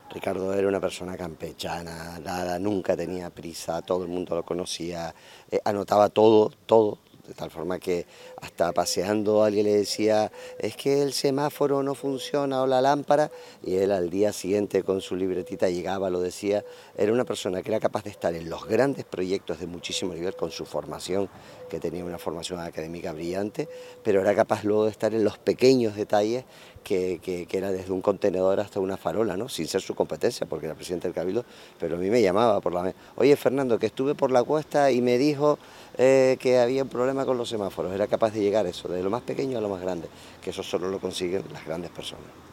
Ricardo era una persona campechana, nada, nunca tenía prisa, todo el mundo lo conocía, anotaba todo, todo, de tal forma que hasta paseando alguien le decía, es que el semáforo no funciona o la lámpara, y él al día siguiente con su libretita llegaba, lo decía. Era una persona que era capaz de estar en los grandes proyectos de muchísimo nivel con su formación, que tenía una formación académica brillante, pero era capaz luego de estar en los pequeños detalles que era desde un contenedor hasta una farola, ¿no? Sin ser su competencia, porque era presidente del Cabildo, pero a mí me llamaba por la... Oye, Fernando, que estuve por la cuesta y me dijo que había un problema con los semáforos. Era capaz de llegar a eso, desde lo más pequeño a lo más grande, que eso solo lo consiguen las grandes personas.